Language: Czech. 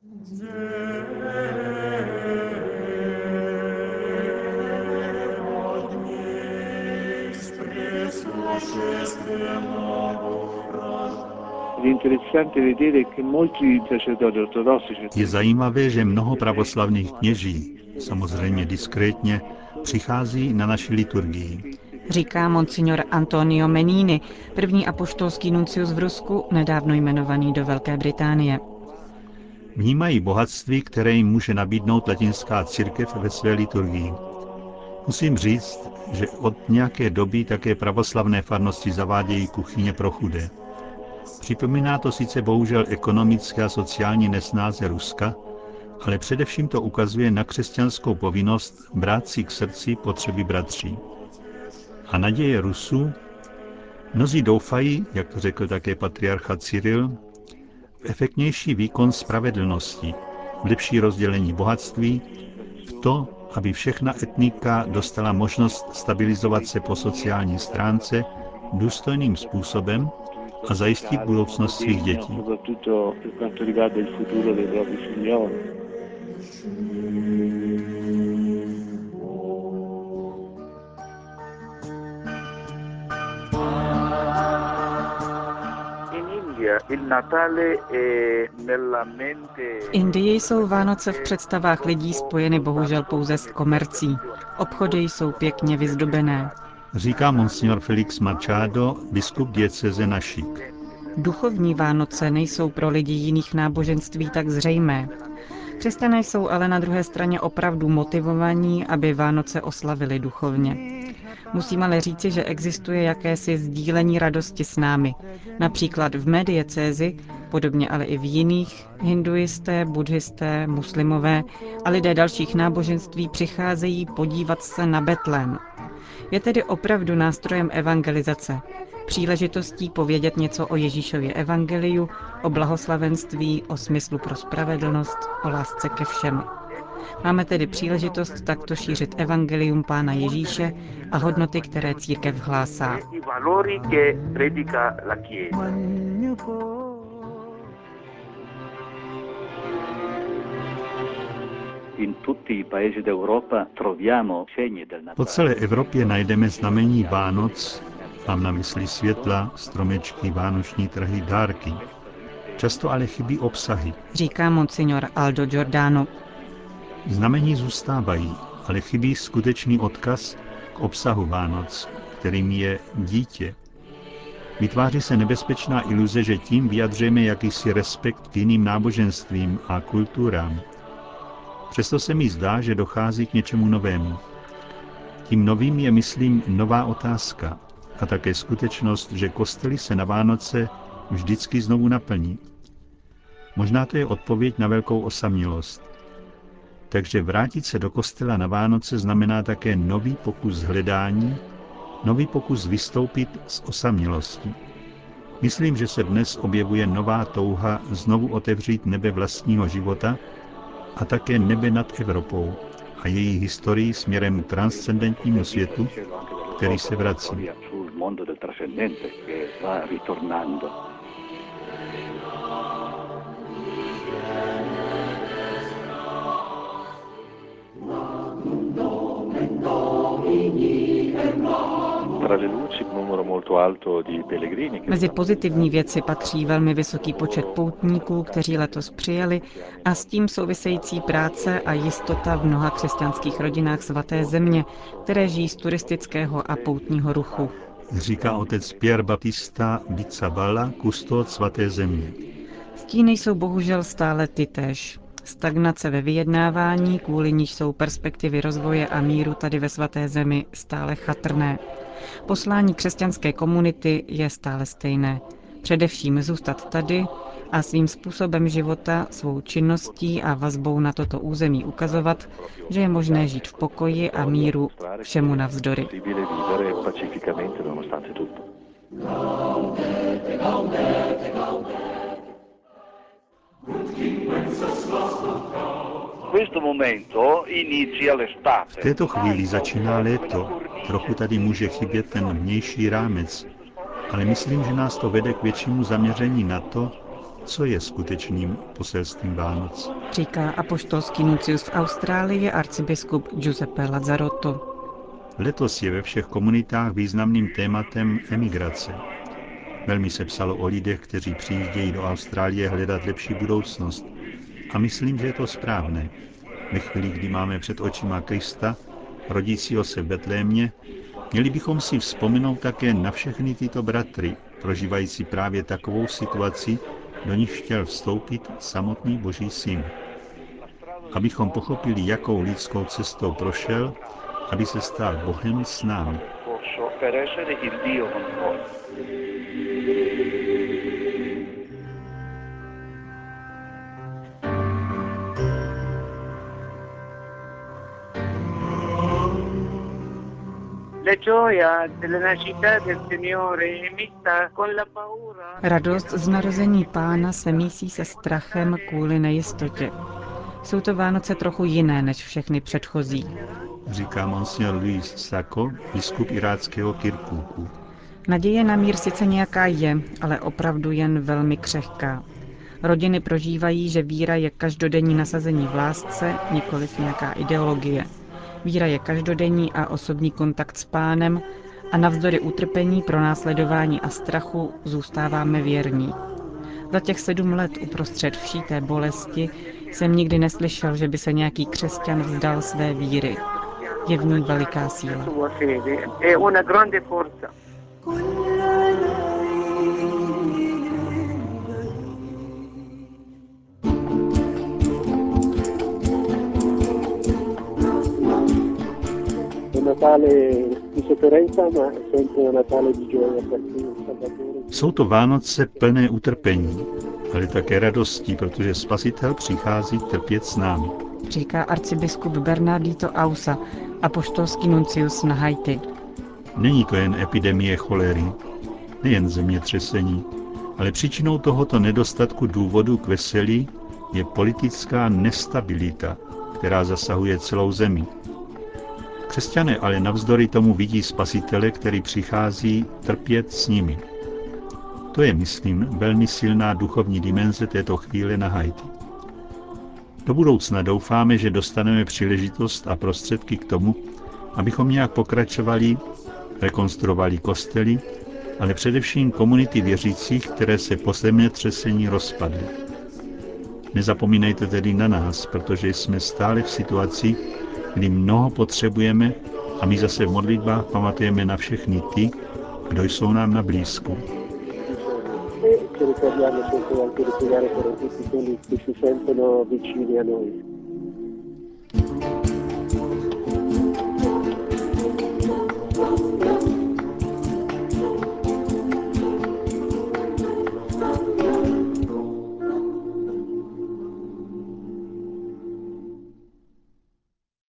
Je zajímavé, že mnoho pravoslavných kněží, samozřejmě diskrétně, přichází na naši liturgii. Říká monsignor Antonio Menini, první apoštolský nuncius v Rusku, nedávno jmenovaný do Velké Británie. Vnímají bohatství, které jim může nabídnout latinská církev ve své liturgii. Musím říct, že od nějaké doby také pravoslavné farnosti zavádějí kuchyně pro chudé. Připomíná to sice bohužel ekonomické a sociální nesnáze Ruska, ale především to ukazuje na křesťanskou povinnost brát si k srdci potřeby bratří. A naděje Rusů? Mnozí doufají, jak to řekl také patriarcha Cyril, v efektnější výkon spravedlnosti, v lepší rozdělení bohatství, v to, aby všechna etnika dostala možnost stabilizovat se po sociální stránce důstojným způsobem a zajistit budoucnost svých dětí. V Indii jsou Vánoce v představách lidí spojeny bohužel pouze s komercí. Obchody jsou pěkně vyzdobené. Říká monsignor Felix Machado, biskup diecéze Nashik. Duchovní Vánoce nejsou pro lidi jiných náboženství tak zřejmé. Křesťané jsou ale na druhé straně opravdu motivovaní, aby Vánoce oslavili duchovně. Musím ale říci, že existuje jakési sdílení radosti s námi. Například v mé diecézi, podobně ale i v jiných, hinduisté, buddhisté, muslimové a lidé dalších náboženství přicházejí podívat se na Betlém. Je tedy opravdu nástrojem evangelizace, příležitostí povědět něco o Ježíšově evangeliu, o blahoslavenství, o smyslu pro spravedlnost, o lásce ke všem. Máme tedy příležitost takto šířit evangelium Pána Ježíše a hodnoty, které církev hlásá. Po celé Evropě najdeme znamení Vánoc, mám na mysli světla, stromečky, vánoční trhy, dárky. Často ale chybí obsahy. Říká monsignor Aldo Giordano. Znamení zůstávají, ale chybí skutečný odkaz k obsahu Vánoc, kterým je dítě. Vytváří se nebezpečná iluze, že tím vyjadřujeme jakýsi respekt k jiným náboženstvím a kulturám. Přesto se mi zdá, že dochází k něčemu novému. Tím novým je, myslím, nová otázka a také skutečnost, že kostely se na Vánoce vždycky znovu naplní. Možná to je odpověď na velkou osamělost. Takže vrátit se do kostela na Vánoce znamená také nový pokus hledání, nový pokus vystoupit z osamělosti. Myslím, že se dnes objevuje nová touha znovu otevřít nebe vlastního života a také nebe nad Evropou a její historii směrem k transcendentnímu světu, který se vrací. Mezi pozitivní věci patří velmi vysoký počet poutníků, kteří letos přijeli, a s tím související práce a jistota v mnoha křesťanských rodinách svaté země, které žijí z turistického a poutního ruchu. Říká otec Pier Battista Pizzaballa, kustód svaté země. Stíny jsou bohužel stále tytéž. Stagnace ve vyjednávání, kvůli níž jsou perspektivy rozvoje a míru tady ve svaté zemi stále chatrné. Poslání křesťanské komunity je stále stejné. Především zůstat tady a svým způsobem života, svou činností a vazbou na toto území ukazovat, že je možné žít v pokoji a míru všemu navzdory. V této chvíli začíná léto. Trochu tady může chybět ten vnější rámec, ale myslím, že nás to vede k většímu zaměření na to, co je skutečným poselstvím Vánoc. Říká apoštolský nuncius v Austrálii arcibiskup Giuseppe Lazzarotto. Letos je ve všech komunitách významným tématem emigrace. Velmi se psalo o lidech, kteří přijíždějí do Austrálie hledat lepší budoucnost. A myslím, že je to správné. Ve chvíli, kdy máme před očima Krista, rodícího se v Betlémě, měli bychom si vzpomenout také na všechny tyto bratry, prožívající právě takovou situaci, do níž chtěl vstoupit samotný Boží syn. Abychom pochopili, jakou lidskou cestou prošel, aby se stal Bohem s námi. Radost z narození Pána se mísí se strachem kvůli nejistotě. Jsou to Vánoce trochu jiné než všechny předchozí. Říká monsignor Luis Sacco, biskup iráckého Kirkúku. Naděje na mír sice nějaká je, ale opravdu jen velmi křehká. Rodiny prožívají, že víra je každodenní nasazení v lásce, nikoliv nějaká ideologie. Víra je každodenní a osobní kontakt s Pánem a navzdory utrpení, pronásledování a strachu zůstáváme věrní. Za těch 7 let uprostřed vší té bolesti jsem nikdy neslyšel, že by se nějaký křesťan vzdal své víry. Je v ní veliká síla. Jsou to Vánoce plné utrpení, ale také radostí, protože Spasitel přichází trpět s námi. Říká arcibiskup Bernardito Ausa, apoštolský nuncius na Haiti. Není to jen epidemie cholery, nejen zemětřesení, ale příčinou tohoto nedostatku důvodu k veselí je politická nestabilita, která zasahuje celou zemi. Křesťané ale navzdory tomu vidí Spasitele, který přichází trpět s nimi. To je, myslím, velmi silná duchovní dimenze této chvíle na Haiti. Do budoucna doufáme, že dostaneme příležitost a prostředky k tomu, abychom nějak pokračovali, rekonstruovali kostely, ale především komunity věřících, které se po zemětřesení rozpadly. Nezapomínejte tedy na nás, protože jsme stále v situaci, kdy mnoho potřebujeme a my zase v modlitbách pamatujeme na všechny ty, kdo jsou nám na blízku. Ci ricordiamo sempre anche di pregare per tutti quelli che si sentono vicini a noi.